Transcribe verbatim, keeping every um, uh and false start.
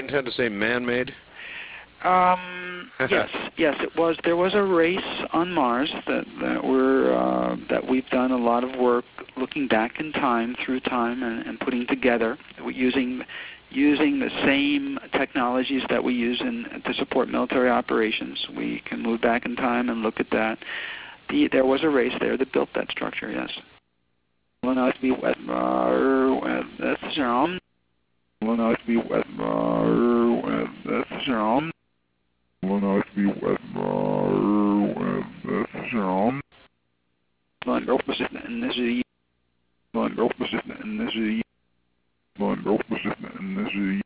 intend to say man-made? Um, yes, yes, it was. There was a race on Mars that that we're uh, that we've done a lot of work looking back in time, through time, and, and putting together using using the same technologies that we use in to support military operations. We can move back in time and look at that. The, there was a race there that built that structure. Yes. Well, now it's be wet. That's wrong. Well, now it's be wet. That's wrong. Well, now it's be wet. That's wrong. One girl persistent in this is one girl persistent in this is one girl persistent in this is